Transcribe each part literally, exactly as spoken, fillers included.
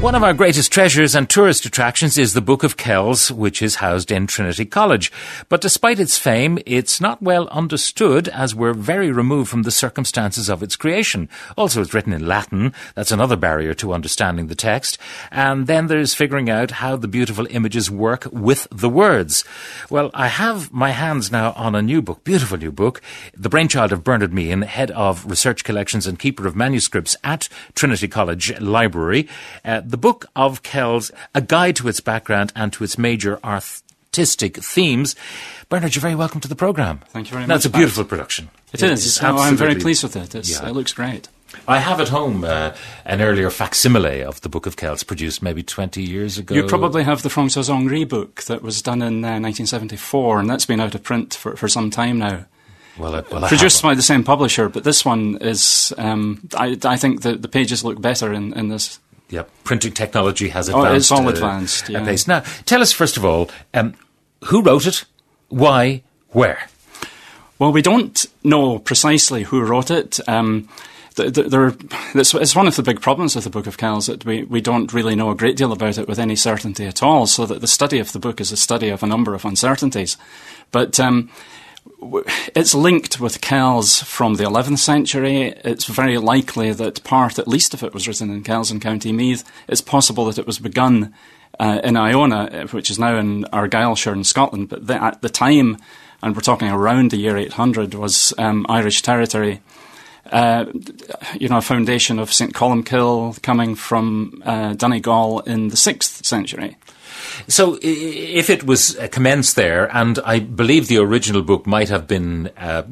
One of our greatest treasures and tourist attractions is the Book of Kells, which is housed in Trinity College. But despite its fame, it's not well understood as we're very removed from the circumstances of its creation. Also, it's written in Latin. That's another barrier to understanding the text. And then there's figuring out how the beautiful images work with the words. Well, I have my hands now on a new book, beautiful new book, the brainchild of Bernard Meehan, Head of Research Collections and Keeper of Manuscripts at Trinity College Library. Uh, The Book of Kells, a guide to its background and to its major artistic themes. Bernard, you're very welcome to the programme. Thank you very now, much. It's a beautiful production. It is. It's oh, I'm very pleased with it. It's, yeah. It looks great. I have at home uh, an earlier facsimile of the Book of Kells produced maybe twenty years ago. You probably have the François Henri book that was done in uh, nineteen seventy-four, and that's been out of print for, for some time now. Well, I, well, I Produced by the same publisher, but this one is, um, I, I think the, the pages look better in, in this. Yeah, printing technology has advanced. Oh, it's all uh, advanced, yeah. Pace. Now, tell us, first of all, um, who wrote it, why, where? Well, we don't know precisely who wrote it. Um, th- th- there, it's, it's one of the big problems with the Book of Kells that we, we don't really know a great deal about it with any certainty at all, so that the study of the book is a study of a number of uncertainties. But um, w- it's linked with Kells from the eleventh century. It's very likely that part, at least if it was written in Kells in County Meath, it's possible that it was begun uh, in Iona, which is now in Argyllshire in Scotland, but the, at the time, and we're talking around the year eight hundred, was um, Irish territory. Uh, you know, a foundation of Saint Columkill coming from uh, Donegal in the sixth century. So if it was uh, commenced there, and I believe the original book might have been uh,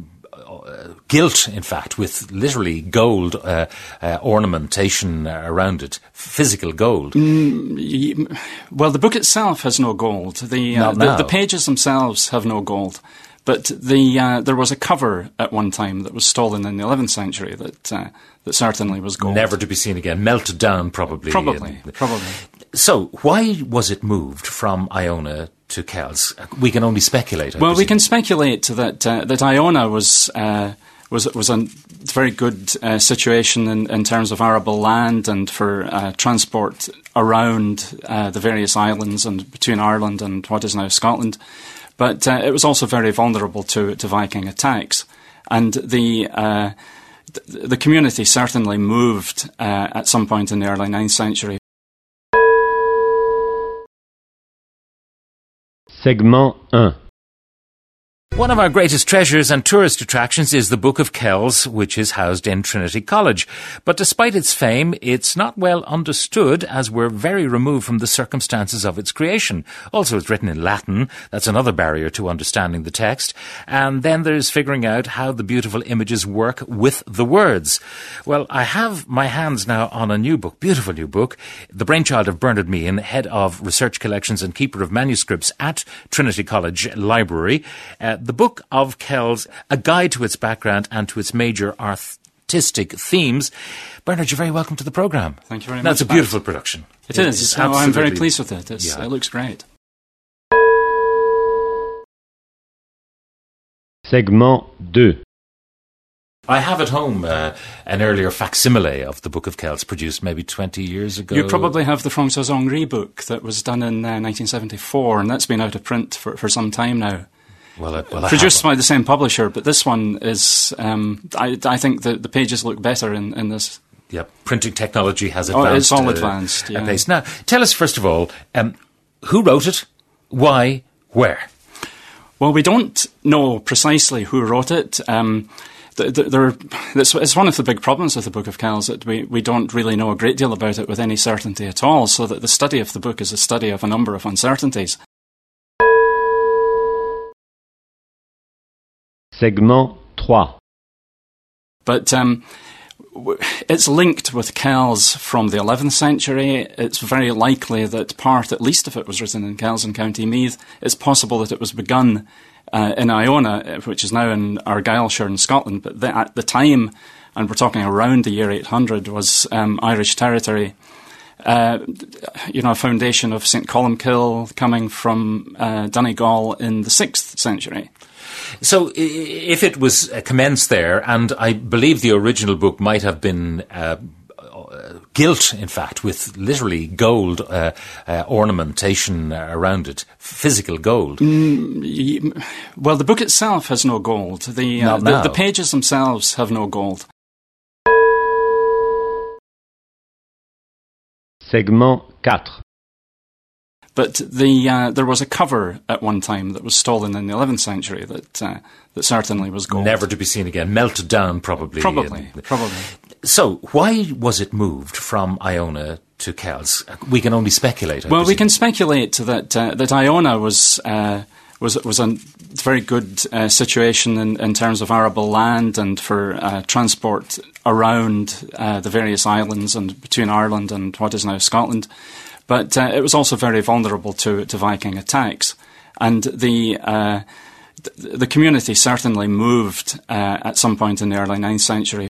gilt, in fact, with literally gold uh, uh, ornamentation around it, physical gold. Mm, well, the book itself has no gold. The, uh, the, the pages themselves have no gold. But the uh, there was a cover at one time that was stolen in the eleventh century that uh, that certainly was gold. Never to be seen again. Melted down, probably. Probably, and, probably. So, why was it moved from Iona to Kells? We can only speculate. I well, presume. we can speculate that uh, that Iona was uh, was was a very good uh, situation in, in terms of arable land and for uh, transport around uh, the various islands and between Ireland and what is now Scotland. But uh, it was also very vulnerable to, to Viking attacks. And the uh, th- the community certainly moved uh, at some point in the early ninth century. Segment one. One of our greatest treasures and tourist attractions is the Book of Kells, which is housed in Trinity College. But despite its fame, it's not well understood as we're very removed from the circumstances of its creation. Also, it's written in Latin. That's another barrier to understanding the text. And then there's figuring out how the beautiful images work with the words. Well, I have my hands now on a new book, beautiful new book, the brainchild of Bernard Meehan, Head of Research Collections and Keeper of Manuscripts at Trinity College Library. Uh, The Book of Kells, a guide to its background and to its major artistic themes. Bernard, you're very welcome to the programme. Thank you very now, much. It's a beautiful production. It, it is. Oh, I'm very pleased with it. It's, yeah. It looks great. Segment two. I have at home uh, an earlier facsimile of the Book of Kells produced maybe twenty years ago. You probably have the François Henri book that was done in uh, nineteen seventy-four, and that's been out of print for, for some time now. Well, I, well, I Produced by the same publisher, but this one is, um, I, I think the, the pages look better in, in this. Yeah, printing technology has advanced. Oh, it's all uh, advanced, yeah. Pace. Now, tell us, first of all, um, who wrote it, why, where? Well, we don't know precisely who wrote it. Um, th- th- there, it's, it's one of the big problems with the Book of Kells that we, we don't really know a great deal about it with any certainty at all, so that the study of the book is a study of a number of uncertainties. Segment three. But um, w- it's linked with Kells from the eleventh century. It's very likely that part, at least if it was written in Kells in County Meath, it's possible that it was begun uh, in Iona, which is now in Argyllshire in Scotland. But the, at the time, and we're talking around the year eight hundred, was um, Irish territory. Uh, you know, a foundation of Saint Columkill coming from uh, Donegal in the sixth century. So if it was commenced there, and I believe the original book might have been uh, uh, gilt, in fact, with literally gold uh, uh, ornamentation uh, around it, physical gold. Mm, well, the book itself has no gold. The, uh, the, the pages themselves have no gold. Segment quatre. But the uh, there was a cover at one time that was stolen in the eleventh century that uh, that certainly was gold. Never to be seen again. Melted down, probably. Probably, and, probably. So, why was it moved from Iona to Kells? We can only speculate. I well, presume. we can speculate that uh, that Iona was uh, was was a very good uh, situation in, in terms of arable land and for uh, transport around uh, the various islands and between Ireland and what is now Scotland. But uh, it was also very vulnerable to, to Viking attacks. And the uh, th- the community certainly moved uh, at some point in the early ninth century